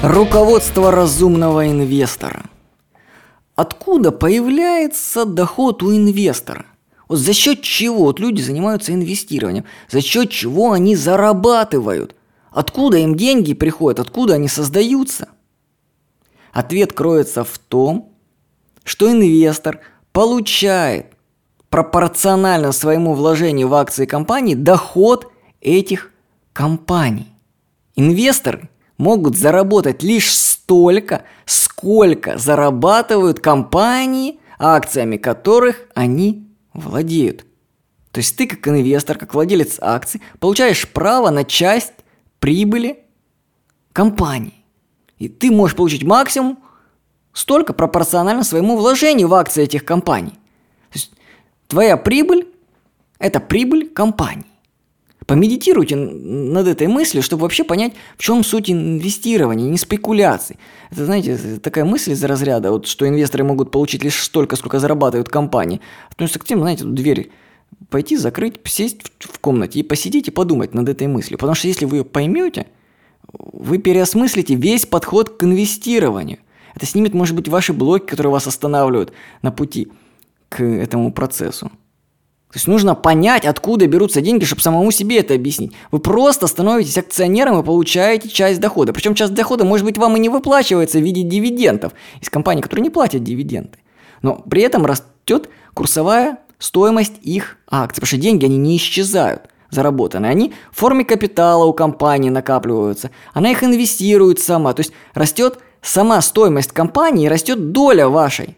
Руководство разумного инвестора. Откуда появляется доход у инвестора? Вот за счет чего люди занимаются инвестированием? За счет чего они зарабатывают? Откуда им деньги приходят? Откуда они создаются? Ответ кроется в том, что инвестор получает пропорционально своему вложению в акции компании доход этих компаний. Инвесторы могут заработать лишь столько, сколько зарабатывают компании, акциями которых они владеют. То есть ты как инвестор, как владелец акций, получаешь право на часть прибыли компании. И ты можешь получить максимум столько пропорционально своему вложению в акции этих компаний. То есть твоя прибыль – это прибыль компании. Помедитируйте над этой мыслью, чтобы вообще понять, в чем суть инвестирования, не спекуляций. Это, знаете, такая мысль из разряда, вот, что инвесторы могут получить лишь столько, сколько зарабатывают компании. Относится к тем, знаете, дверь пойти, закрыть, сесть в комнате и посидеть и подумать над этой мыслью. Потому что если вы ее поймете, вы переосмыслите весь подход к инвестированию. Это снимет, может быть, ваши блоки, которые вас останавливают на пути к этому процессу. То есть нужно понять, откуда берутся деньги, чтобы самому себе это объяснить. Вы просто становитесь акционером и получаете часть дохода. Причем часть дохода, может быть, вам и не выплачивается в виде дивидендов из компаний, которые не платят дивиденды. Но при этом растет курсовая стоимость их акций, потому что деньги, они не исчезают заработанные. Они в форме капитала у компании накапливаются. Она их инвестирует сама. То есть растет сама стоимость компании, растет доля вашей,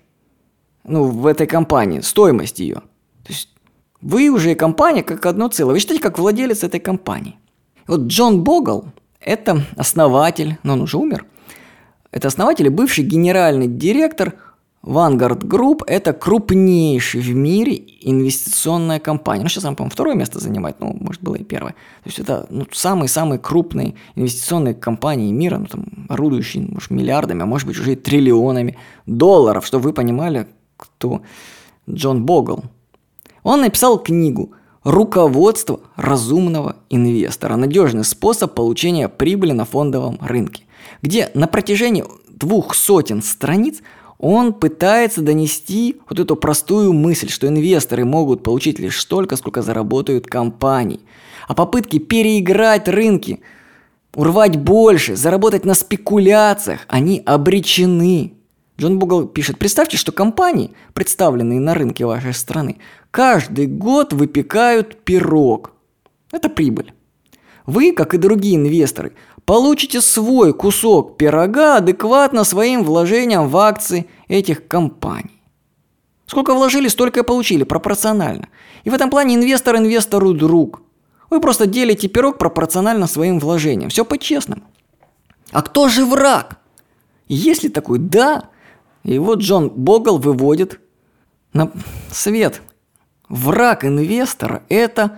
в этой компании, стоимость ее. То есть вы уже и компания как одно целое. Вы считаете, как владелец этой компании. Вот Джон Богл – это основатель, но он уже умер. Это основатель и бывший генеральный директор Vanguard Group. Это крупнейшая в мире инвестиционная компания. Сейчас она, по-моему, второе место занимает, может, было и первое. То есть это самые-самые крупные инвестиционные компании мира, орудующие, может, миллиардами, а может быть, уже и триллионами долларов, чтобы вы понимали, кто Джон Богл. Он написал книгу «Руководство разумного инвестора. Надежный способ получения прибыли на фондовом рынке», где на протяжении 200 страниц он пытается донести вот эту простую мысль, что инвесторы могут получить лишь столько, сколько заработают компании. А попытки переиграть рынки, урвать больше, заработать на спекуляциях, они обречены. Джон Богл пишет: представьте, что компании, представленные на рынке вашей страны, каждый год выпекают пирог. Это прибыль. Вы, как и другие инвесторы, получите свой кусок пирога адекватно своим вложениям в акции этих компаний. Сколько вложили, столько и получили, пропорционально. И в этом плане инвестор инвестору друг. Вы просто делите пирог пропорционально своим вложениям. Все по-честному. А кто же враг? Есть ли такой? Да. И вот Джон Богл выводит на свет. Враг инвестора – это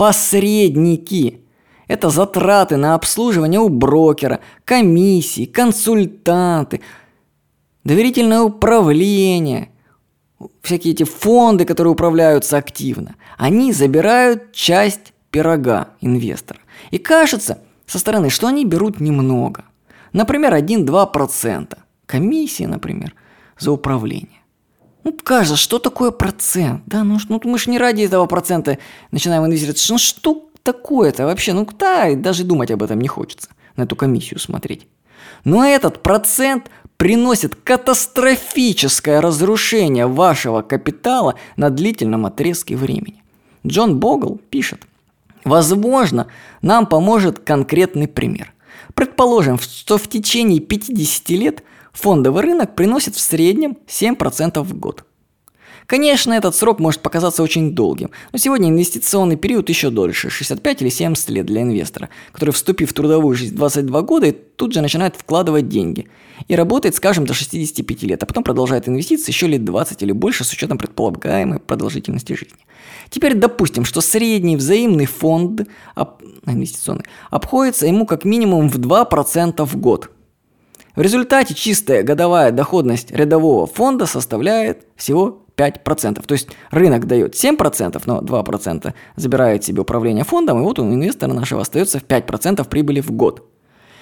посредники. Это затраты на обслуживание у брокера, комиссии, консультанты, доверительное управление, всякие эти фонды, которые управляются активно. Они забирают часть пирога инвестора. И кажется со стороны, что они берут немного. Например, 1-2%. Комиссии, например, за управление. Кажется, что такое процент? Да, мы же не ради этого процента начинаем инвестировать. Что такое-то вообще? Даже думать об этом не хочется. На эту комиссию смотреть. Но этот процент приносит катастрофическое разрушение вашего капитала на длительном отрезке времени. Джон Богл пишет: возможно, нам поможет конкретный пример. Предположим, что в течение 50 лет фондовый рынок приносит в среднем 7% в год. Конечно, этот срок может показаться очень долгим, но сегодня инвестиционный период еще дольше – 65 или 70 лет для инвестора, который, вступив в трудовую жизнь в 22 года, тут же начинает вкладывать деньги и работает, скажем, до 65 лет, а потом продолжает инвестиции еще лет 20 или больше с учетом предполагаемой продолжительности жизни. Теперь допустим, что средний взаимный фонд инвестиционный обходится ему как минимум в 2% в год. В результате чистая годовая доходность рядового фонда составляет всего 5%. То есть рынок дает 7%, но 2% забирает себе управление фондом, и вот у инвестора нашего остается в 5% прибыли в год.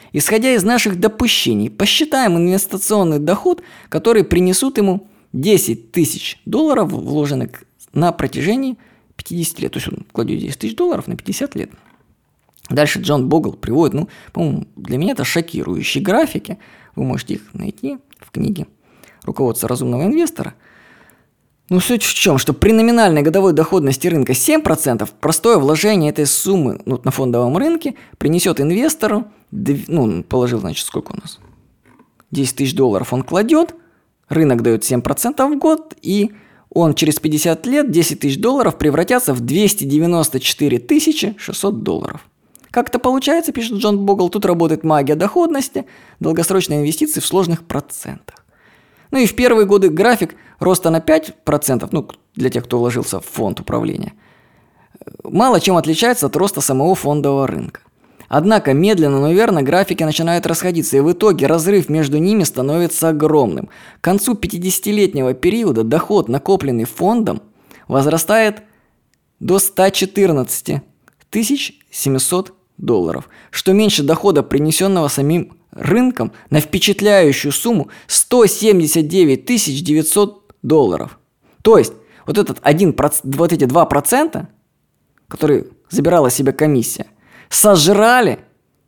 Исходя из наших допущений, посчитаем инвестиционный доход, который принесут ему 10 тысяч долларов, вложенных на протяжении 50 лет. То есть он кладет 10 тысяч долларов на 50 лет. Дальше Джон Богл приводит, по-моему, для меня это шокирующие графики. Вы можете их найти в книге «Руководство разумного инвестора». Суть в чем, что при номинальной годовой доходности рынка 7%, простое вложение этой суммы на фондовом рынке принесет инвестору, положил, сколько у нас? 10 тысяч долларов он кладет, рынок дает 7% в год, и он через 50 лет 10 тысяч долларов превратятся в 294 600 долларов. Как это получается, пишет Джон Богл, тут работает магия доходности, долгосрочные инвестиции в сложных процентах. И в первые годы график роста на 5%, для тех, кто вложился в фонд управления, мало чем отличается от роста самого фондового рынка. Однако медленно, но верно графики начинают расходиться, и в итоге разрыв между ними становится огромным. К концу 50-летнего периода доход, накопленный фондом, возрастает до 114 700 долларов, что меньше дохода, принесенного самим рынком на впечатляющую сумму 179 900 долларов. То есть вот эти 2%, которые забирала себе комиссия, сожрали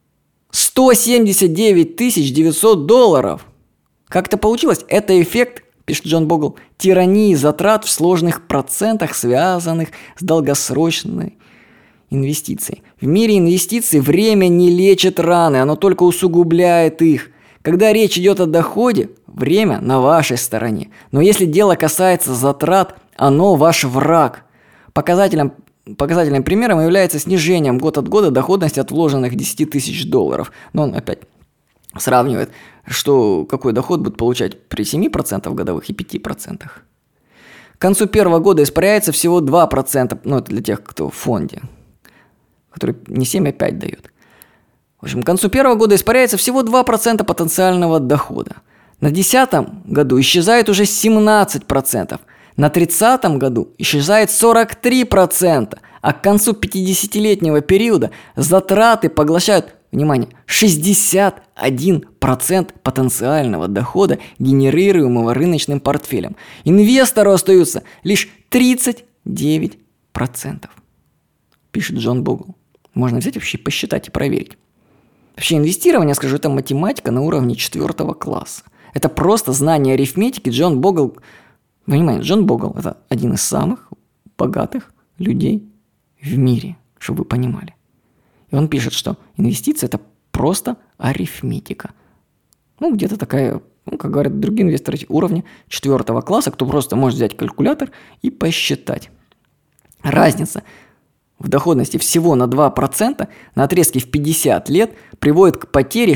179 900 долларов. Как это получилось? Это эффект, пишет Джон Богл, тирании затрат в сложных процентах, связанных с долгосрочной инвестицией. В мире инвестиций время не лечит раны, оно только усугубляет их. Когда речь идет о доходе, время на вашей стороне. Но если дело касается затрат, оно ваш враг. Показательным примером является снижением год от года доходности от вложенных 10 тысяч долларов. Но он опять сравнивает, какой доход будет получать при 7% годовых и 5%. К концу первого года испаряется всего 2%, это для тех, кто в фонде, который не 7, а 5 дает. В общем, к концу первого года испаряется всего 2% потенциального дохода. На 10-м году исчезает уже 17%. На 30-м году исчезает 43%. А к концу 50-летнего периода затраты поглощают, внимание, 61% потенциального дохода, генерируемого рыночным портфелем. Инвестору остаются лишь 39%. Пишет Джон Богл. Можно взять вообще посчитать и проверить. Вообще инвестирование, скажу, это математика на уровне 4 класса. Это просто знание арифметики. Джон Богл, Джон Богл – это один из самых богатых людей в мире, чтобы вы понимали. И он пишет, что инвестиции – это просто арифметика. Где-то такая, как говорят другие инвесторы, уровня 4 класса, кто просто может взять калькулятор и посчитать. Разница в доходности всего на 2% на отрезке в 50 лет приводит к потере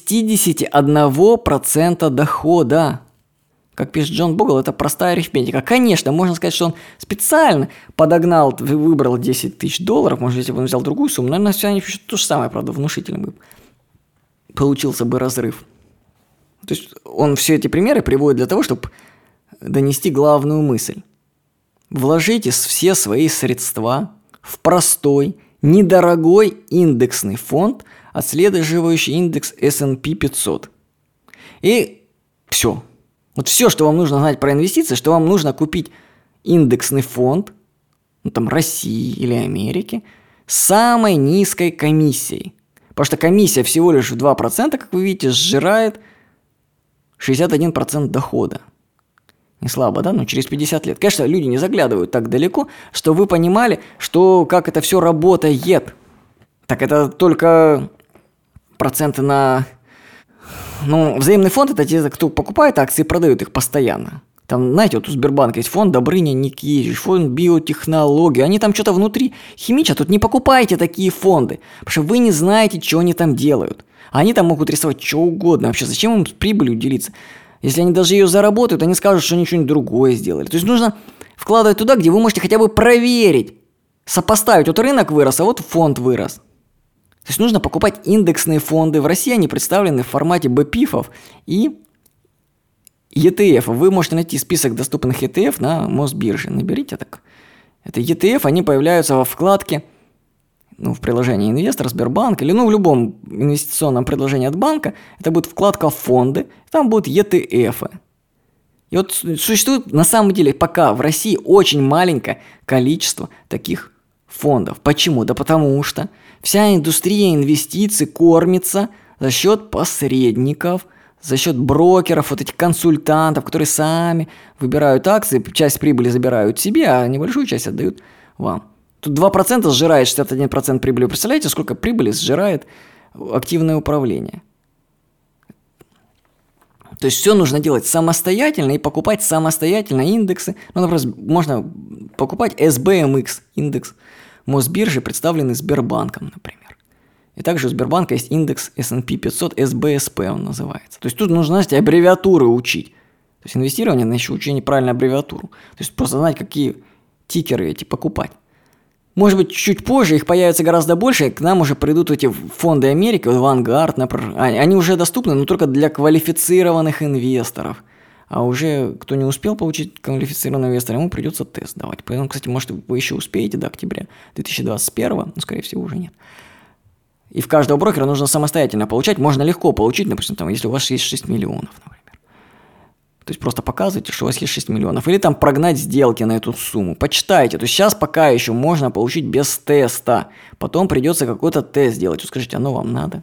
61% дохода. Как пишет Джон Богл, это простая арифметика. Конечно, можно сказать, что он специально подогнал, выбрал 10 тысяч долларов, может, если бы он взял другую сумму, наверное, все они пишут то же самое, правда, внушительным бы получился бы разрыв. То есть он все эти примеры приводит для того, чтобы донести главную мысль. Вложите все свои средства в простой, недорогой индексный фонд, отслеживающий индекс S&P 500. И все. Вот все, что вам нужно знать про инвестиции, что вам нужно купить индексный фонд, России или Америки, с самой низкой комиссией. Потому что комиссия всего лишь в 2%, как вы видите, сжирает 61% дохода. Не слабо, да? Через 50 лет. Конечно, люди не заглядывают так далеко, что вы понимали, как это все работает. Так это только проценты на... взаимный фонд – это те, кто покупает акции и продает их постоянно. Там, знаете, у Сбербанка есть фонд Добрыня Никитич, фонд биотехнологий. Они там что-то внутри химичат. Тут не покупайте такие фонды, потому что вы не знаете, что они там делают. Они там могут рисовать что угодно. Вообще, зачем им с прибылью делиться? Если они даже ее заработают, они скажут, что они что-нибудь другое сделали. То есть нужно вкладывать туда, где вы можете хотя бы проверить, сопоставить. Вот рынок вырос, а вот фонд вырос. То есть нужно покупать индексные фонды. В России они представлены в формате БПИФов и ETF. Вы можете найти список доступных ETF на Мосбирже. Наберите так. Это ETF, они появляются во вкладке в приложении инвестор, Сбербанк или в любом инвестиционном предложении от банка, это будет вкладка «Фонды», там будут ETF. И вот существует на самом деле пока в России очень маленькое количество таких фондов. Почему? Да потому что вся индустрия инвестиций кормится за счет посредников, за счет брокеров, вот этих консультантов, которые сами выбирают акции, часть прибыли забирают себе, а небольшую часть отдают вам. Тут 2% сжирает 61% прибыли. Представляете, сколько прибыли сжирает активное управление? То есть все нужно делать самостоятельно и покупать самостоятельно индексы. Например, можно покупать SBMX, индекс Мосбиржи, представленный Сбербанком, например. И также у Сбербанка есть индекс S&P 500, SBSP он называется. То есть тут нужно, знаете, аббревиатуры учить. То есть инвестирование, на еще учение правильно аббревиатуру. То есть просто знать, какие тикеры эти покупать. Может быть, чуть позже их появится гораздо больше, и к нам уже придут эти фонды Америки, Vanguard, например. Они уже доступны, но только для квалифицированных инвесторов. А уже кто не успел получить квалифицированного инвестора, ему придется тест давать. Поэтому, кстати, может, вы еще успеете до октября 2021, но, скорее всего, уже нет. И в каждого брокера нужно самостоятельно получать. Можно легко получить, допустим, если у вас есть 6 миллионов, например. То есть просто показывайте, что у вас есть 6 миллионов. Или там прогнать сделки на эту сумму. Почитайте. То есть сейчас пока еще можно получить без теста. Потом придется какой-то тест делать. Вы скажите, оно вам надо?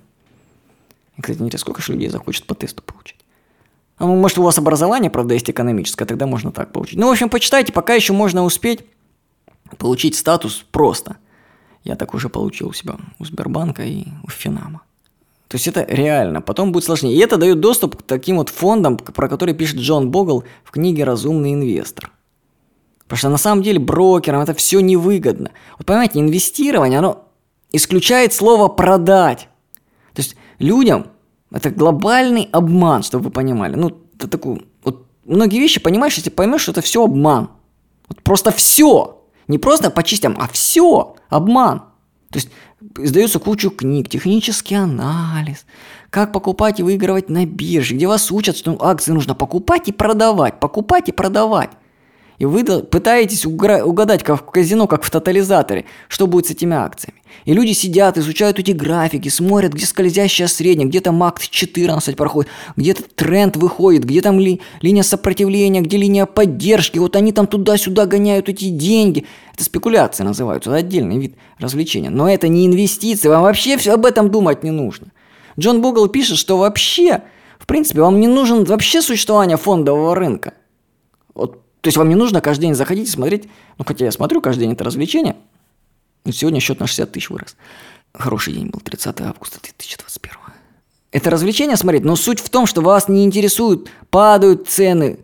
И, кстати, интересно, сколько же людей захочет по тесту получить? Может, у вас образование, правда, есть экономическое, тогда можно так получить. В общем, почитайте, пока еще можно успеть получить статус просто. Я так уже получил у себя у Сбербанка и у Финама. То есть это реально, потом будет сложнее. И это дает доступ к таким вот фондам, про которые пишет Джон Богл в книге «Разумный инвестор». Потому что на самом деле брокерам это все невыгодно. Вот понимаете, инвестирование, оно исключает слово «продать». То есть людям это глобальный обман, чтобы вы понимали. Это такой, вот многие вещи понимаешь, если поймешь, что это все обман. Вот просто все. Не просто по частям, а все обман. То есть издается кучу книг, технический анализ, как покупать и выигрывать на бирже, где вас учат, что акции нужно покупать и продавать, покупать и продавать. И вы пытаетесь угадать, как в казино, как в тотализаторе, что будет с этими акциями. И люди сидят, изучают эти графики, смотрят, где скользящая средняя, где там МАКС 14 проходит, где-то тренд выходит, где там линия сопротивления, где линия поддержки. Вот они там туда-сюда гоняют эти деньги. Это спекуляции называются, это отдельный вид развлечения. Но это не инвестиции, вам вообще все об этом думать не нужно. Джон Богл пишет, что вообще, в принципе, вам не нужно вообще существование фондового рынка. То есть вам не нужно каждый день заходить и смотреть, хотя я смотрю каждый день это развлечение, сегодня счет на 60 тысяч вырос. Хороший день был, 30 августа 2021. Это развлечение смотреть, но суть в том, что вас не интересует, падают цены,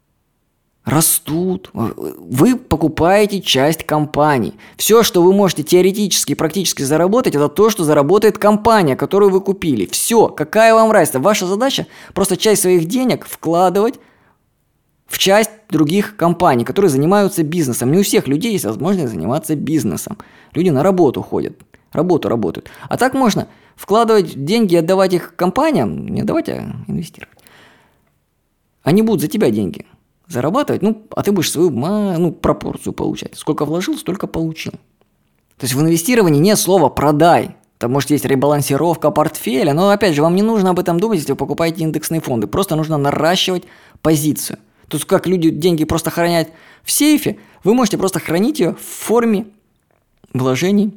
растут. Вы покупаете часть компании. Все, что вы можете теоретически и практически заработать, это то, что заработает компания, которую вы купили. Все, какая вам разница? Ваша задача просто часть своих денег вкладывать в часть других компаний, которые занимаются бизнесом. Не у всех людей есть возможность заниматься бизнесом. Люди на работу ходят, работают. А так можно вкладывать деньги и отдавать их компаниям, не отдавать, а инвестировать. Они будут за тебя деньги зарабатывать, а ты будешь свою пропорцию получать. Сколько вложил, столько получил. То есть в инвестировании нет слова «продай». Там, может, есть ребалансировка портфеля, но, опять же, вам не нужно об этом думать, если вы покупаете индексные фонды. Просто нужно наращивать позицию. То есть, как люди деньги просто хранят в сейфе, вы можете просто хранить ее в форме вложений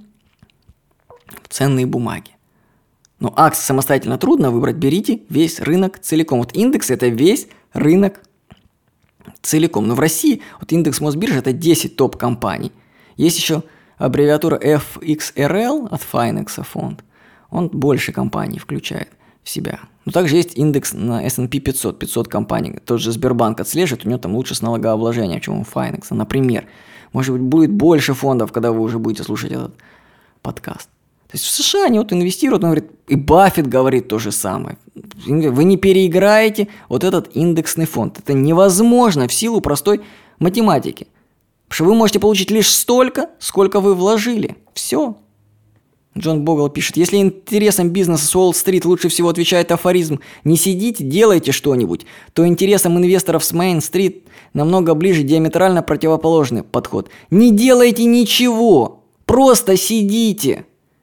в ценные бумаги. Но акции самостоятельно трудно выбрать, берите весь рынок целиком. Вот индекс – это весь рынок целиком. Но в России индекс Мосбиржи – это 10 топ-компаний. Есть еще аббревиатура FXRL от Finex фонд. Он больше компаний включает в себя. Но также есть индекс на S&P 500, 500 компаний. Тот же Сбербанк отслеживает, у него там лучше с налогообложением, чем у Finex. Например, может быть, будет больше фондов, когда вы уже будете слушать этот подкаст. То есть в США они инвестируют, он говорит, и Баффет говорит то же самое. Вы не переиграете этот индексный фонд. Это невозможно в силу простой математики. Потому что вы можете получить лишь столько, сколько вы вложили. Все. Джон Богл пишет, если интересам бизнеса с Уолл-стрит лучше всего отвечает афоризм «не сидите, делайте что-нибудь», то интересам инвесторов с Мейн-стрит намного ближе диаметрально противоположный подход. Не делайте ничего, просто сидите.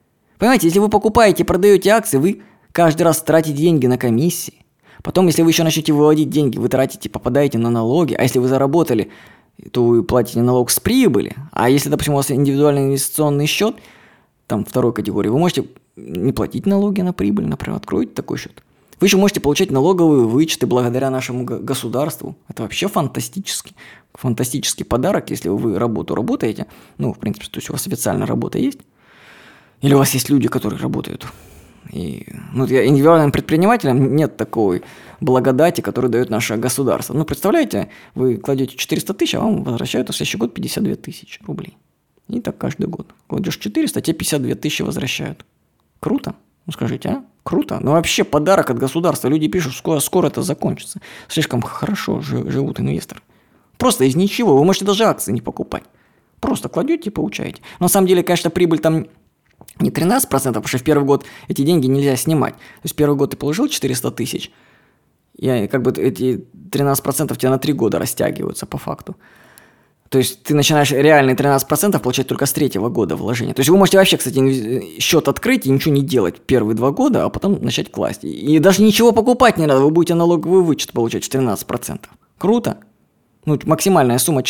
Понимаете, если вы покупаете и продаете акции, вы каждый раз тратите деньги на комиссии. Потом, если вы еще начнете выводить деньги, вы тратите, попадаете на налоги. А если вы заработали, то вы платите налог с прибыли. А если, допустим, у вас индивидуальный инвестиционный счет, там второй категории, вы можете не платить налоги на прибыль, например, откроете такой счет. Вы еще можете получать налоговые вычеты благодаря нашему государству. Это вообще фантастический подарок, если вы работаете. Ну, в принципе, то есть у вас официально работа есть. Или у вас есть люди, которые работают. Индивидуальным предпринимателям нет такой благодати, которую дает наше государство. Ну, представляете, вы кладете 400 тысяч, а вам возвращают в следующий год 52 тысячи рублей. И так каждый год. Кладешь 400, а тебе 52 тысячи возвращают. Круто? Ну, скажите, а? Круто. Ну, вообще подарок от государства. Люди пишут, скоро это закончится. Слишком хорошо живут инвесторы. Просто из ничего. Вы можете даже акции не покупать. Просто кладете и получаете. Но на самом деле, конечно, прибыль там не 13%, потому что в первый год эти деньги нельзя снимать. То есть первый год ты положил 400 тысяч, и как бы эти 13% у тебя на 3 года растягиваются по факту. То есть ты начинаешь реальные 13% получать только с 3-го года вложения. То есть вы можете вообще, кстати, счет открыть и ничего не делать первые 2 года, а потом начать класть. И даже ничего покупать не надо, вы будете налоговый вычет получать 13%. Круто? Ну, максимальная сумма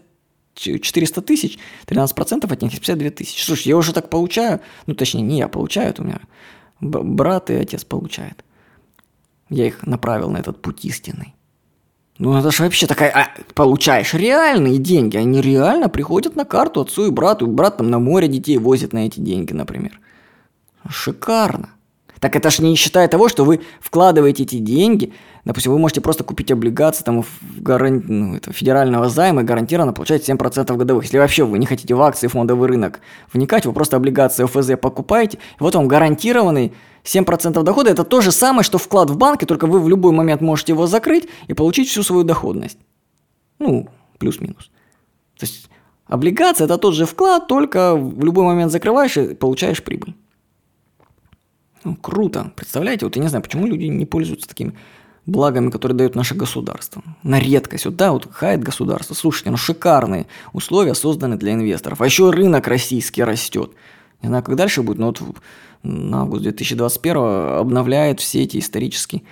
400 тысяч, 13% от них 52 тысячи. Слушай, я уже так получаю, ну, точнее, не я получаю, это у меня брат и отец получают. Я их направил на этот путь истинный. Ну, это же вообще получаешь реальные деньги, они реально приходят на карту отцу и брату, брат там на море детей возит на эти деньги, например. Шикарно. Так это ж не считая того, что вы вкладываете эти деньги, допустим, вы можете просто купить облигации там, федерального займа и гарантированно получать 7% годовых. Если вообще вы не хотите в акции, фондовый рынок вникать, вы просто облигации ОФЗ покупаете, и вот вам гарантированный 7% дохода. Это то же самое, что вклад в банке, только вы в любой момент можете его закрыть и получить всю свою доходность. Ну, плюс-минус. То есть облигация – это тот же вклад, только в любой момент закрываешь и получаешь прибыль. Ну, круто. Представляете? Вот я не знаю, почему люди не пользуются такими благами, которые дает наше государство. На редкость. Вот хает государство. Слушайте, шикарные условия созданы для инвесторов. А еще рынок российский растет. Не знаю, как дальше будет, но вот на август 2021 обновляет все эти исторические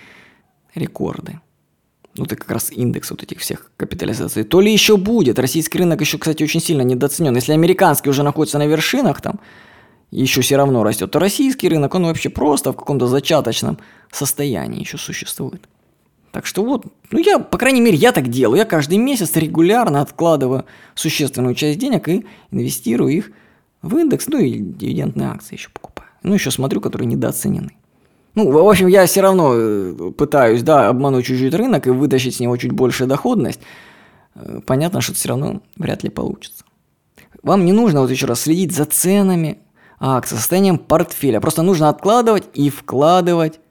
рекорды. Это как раз индекс вот этих всех капитализаций. То ли еще будет. Российский рынок еще, кстати, очень сильно недооценен. Если американский уже находится на вершинах там, еще все равно растет, то российский рынок, он вообще просто в каком-то зачаточном состоянии еще существует. Так что я, по крайней мере, я так делаю. Я каждый месяц регулярно откладываю существенную часть денег и инвестирую их в индекс, и дивидендные акции еще покупаю. Еще смотрю, которые недооценены. В общем, я все равно пытаюсь, обмануть чуть-чуть рынок и вытащить с него чуть больше доходность. Понятно, что это все равно вряд ли получится. Вам не нужно, еще раз, следить за ценами акций, состоянием портфеля. Просто нужно откладывать и вкладывать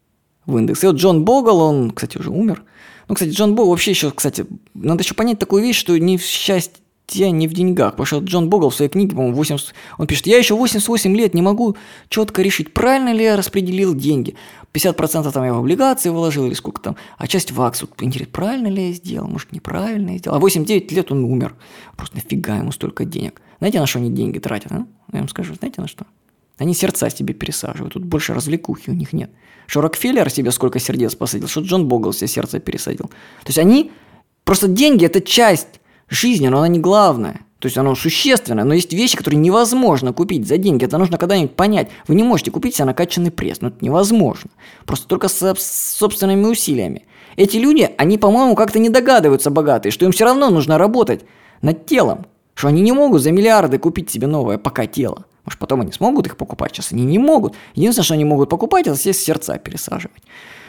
в индекс. И Джон Богл, он, кстати, уже умер. Джон Богл вообще еще, кстати, надо еще понять такую вещь, что не в счастье, не в деньгах. Потому что Джон Богл в своей книге, по-моему, он пишет, я еще 88 лет не могу четко решить, правильно ли я распределил деньги. 50% там я в облигации вложил или сколько там, а часть в акцию. Интересно, правильно ли я сделал, может, неправильно я сделал. А 8-9 лет он умер. Просто нафига ему столько денег. Знаете, на что они деньги тратят, а? Я вам скажу, знаете, на что? Они сердца себе пересаживают. Тут больше развлекухи у них нет. Что Рокфеллер себе сколько сердец посадил, что Джон Богл себе сердце пересадил. То есть они... Просто деньги – это часть жизни, но она не главная. То есть оно существенное, но есть вещи, которые невозможно купить за деньги. Это нужно когда-нибудь понять. Вы не можете купить себе накачанный пресс. Это невозможно. Просто только с собственными усилиями. Эти люди, они, по-моему, как-то не догадываются, богатые, что им все равно нужно работать над телом. Что они не могут за миллиарды купить себе новое пока тело. Может, потом они смогут их покупать, сейчас они не могут. Единственное, что они могут покупать, это все сердца пересаживать.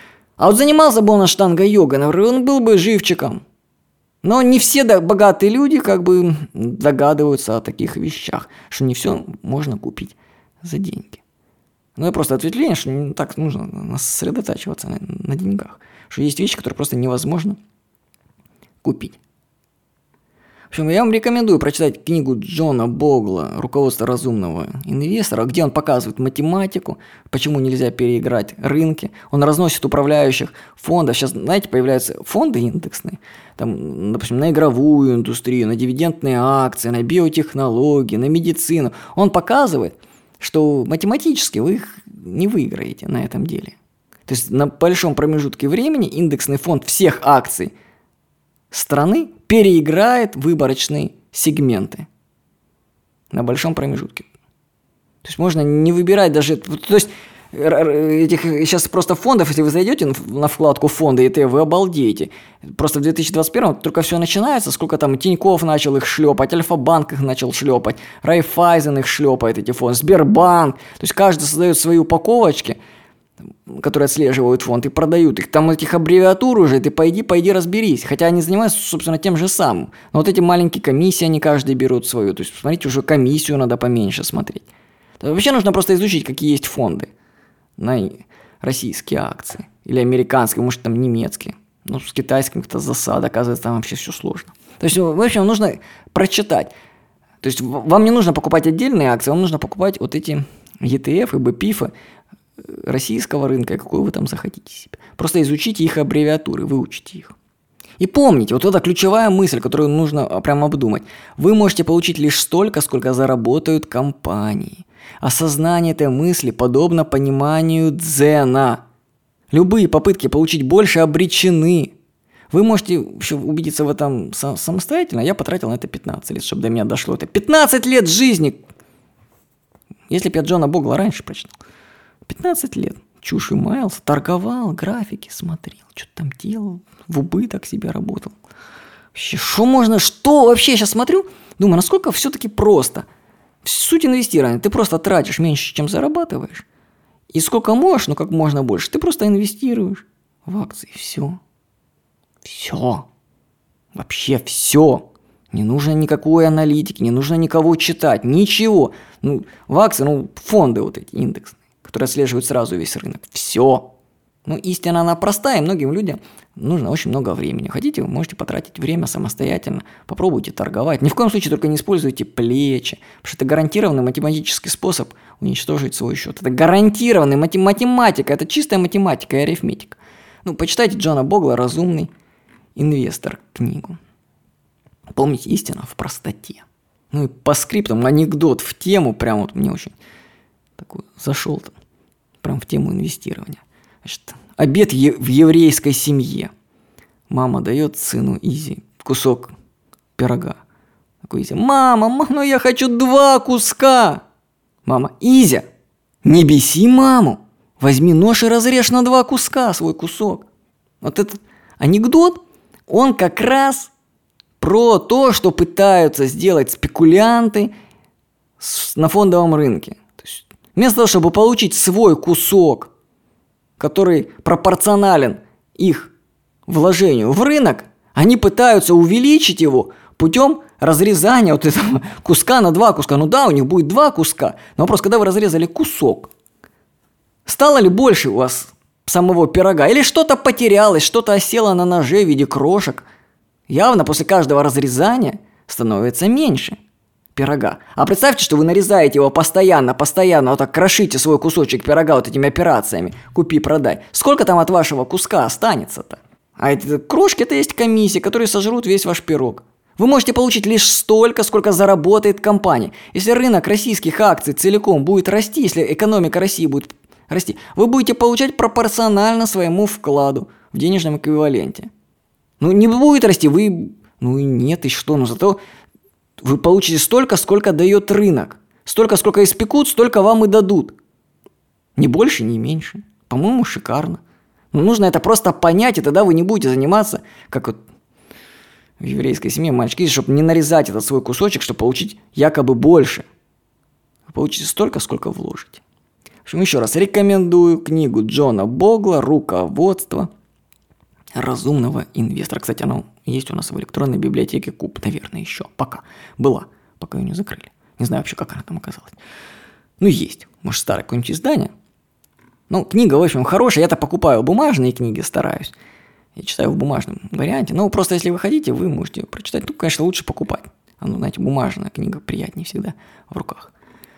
А занимался бы он штанго-йогой, например, он был бы живчиком. Но не все богатые люди догадываются о таких вещах, что не все можно купить за деньги. Я просто ответвление, что не так нужно сосредотачиваться на деньгах. Что есть вещи, которые просто невозможно купить. В общем, я вам рекомендую прочитать книгу Джона Богла «Руководство разумного инвестора», где он показывает математику, почему нельзя переиграть рынки. Он разносит управляющих фондов. Сейчас, знаете, появляются фонды индексные, там, допустим, на игровую индустрию, на дивидендные акции, на биотехнологии, на медицину. Он показывает, что математически вы их не выиграете на этом деле. То есть на большом промежутке времени индексный фонд всех акций страны переиграет выборочные сегменты. На большом промежутке. То есть можно не выбирать даже... То есть этих сейчас просто фондов, если вы зайдете на вкладку фонды ETF, вы обалдеете. Просто в 2021 только все начинается, сколько там Тинькофф начал их шлепать, Альфа-банк их начал шлепать, Райфайзен их шлепает, эти фонды, Сбербанк. То есть каждый создает свои упаковочки, которые отслеживают фонд и продают их. Там этих аббревиатур уже, ты пойди разберись. Хотя они занимаются, собственно, тем же самым. Но вот эти маленькие комиссии, они каждый берут свою. То есть, смотрите, уже комиссию надо поменьше смотреть. Вообще нужно просто изучить, какие есть фонды на российские акции. Или американские, может, там немецкие. Ну, с китайским это засада, оказывается, там вообще все сложно. То есть, в общем, нужно прочитать. То есть, вам не нужно покупать отдельные акции, вам нужно покупать вот эти ETF и БПИФы российского рынка, какой вы там захотите себе. Просто изучите их аббревиатуры, выучите их. И помните, вот это ключевая мысль, которую нужно прямо обдумать. Вы можете получить лишь столько, сколько заработают компании. Осознание этой мысли подобно пониманию дзена. Любые попытки получить больше обречены. Вы можете еще убедиться в этом самостоятельно. Я потратил на это 15 лет, чтобы до меня дошло. Это 15 лет жизни! Если бы я Джона Богла раньше прочитал. 15 лет. Чушью маялся, торговал, графики смотрел, что-то там делал, в убыток себе работал. Вообще, что вообще сейчас смотрю? Думаю, насколько все-таки просто. Суть инвестирования. Ты просто тратишь меньше, чем зарабатываешь. И сколько можешь, как можно больше, ты просто инвестируешь в акции. Все. Все. Вообще все. Не нужно никакой аналитики, не нужно никого читать, ничего. В акции, фонды вот эти индексные, которые отслеживают сразу весь рынок. Все. Истина, она простая, и многим людям нужно очень много времени. Хотите, вы можете потратить время самостоятельно, попробуйте торговать. Ни в коем случае только не используйте плечи, потому что это гарантированный математический способ уничтожить свой счет. Это гарантированный математика, это чистая математика и арифметика. Почитайте Джона Богла «Разумный инвестор» книгу. Помните, истина в простоте. И по скриптам анекдот в тему, прям вот мне очень такой зашел там, прям в тему инвестирования. Значит, обед в еврейской семье. Мама дает сыну Изи кусок пирога. Такой Изи: мама, я хочу 2 куска. Мама: Изя, не беси маму. Возьми нож и разрежь на 2 куска свой кусок. Вот этот анекдот, он как раз про то, что пытаются сделать спекулянты на фондовом рынке. То есть, вместо того, чтобы получить свой кусок, который пропорционален их вложению в рынок, они пытаются увеличить его путем разрезания вот этого куска на 2 куска. У них будет 2 куска. Но вопрос, когда вы разрезали кусок, стало ли больше у вас самого пирога? Или что-то потерялось, что-то осело на ноже в виде крошек? Явно после каждого разрезания становится меньше пирога. А представьте, что вы нарезаете его постоянно, вот так крошите свой кусочек пирога вот этими операциями, купи-продай. Сколько там от вашего куска останется-то? А эти крошки, это есть комиссии, которые сожрут весь ваш пирог. Вы можете получить лишь столько, сколько заработает компания. Если рынок российских акций целиком будет расти, если экономика России будет расти, вы будете получать пропорционально своему вкладу в денежном эквиваленте. Не будет расти, вы... и нет, и что? Зато вы получите столько, сколько дает рынок. Столько, сколько испекут, столько вам и дадут. Ни больше, ни меньше. По-моему, шикарно. Нужно это просто понять, и тогда вы не будете заниматься, как вот в еврейской семье мальчики, чтобы не нарезать этот свой кусочек, чтобы получить якобы больше. Вы получите столько, сколько вложите. В общем, еще раз рекомендую книгу Джона Богла «Руководство разумного инвестора». Кстати, она есть у нас в электронной библиотеке Куб, наверное, еще. Пока ее не закрыли. Не знаю вообще, как она там оказалась. Есть. Может, старое какое-нибудь издание. Книга, в общем, хорошая. Я-то покупаю бумажные книги, стараюсь. Я читаю в бумажном варианте. Просто если вы хотите, вы можете прочитать. Конечно, лучше покупать. Знаете, бумажная книга приятнее всегда в руках.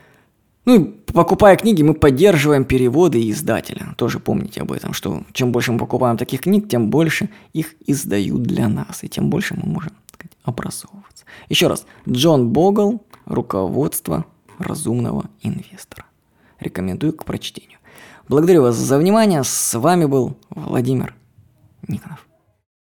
И покупая книги, мы поддерживаем переводы и издателя. Тоже помните об этом, что чем больше мы покупаем таких книг, тем больше их издают для нас. И тем больше мы можем, так сказать, образовываться. Еще раз. Джон Богл «Руководство разумного инвестора». рекомендую к прочтению. Благодарю вас за внимание. С вами был Владимир Никонов.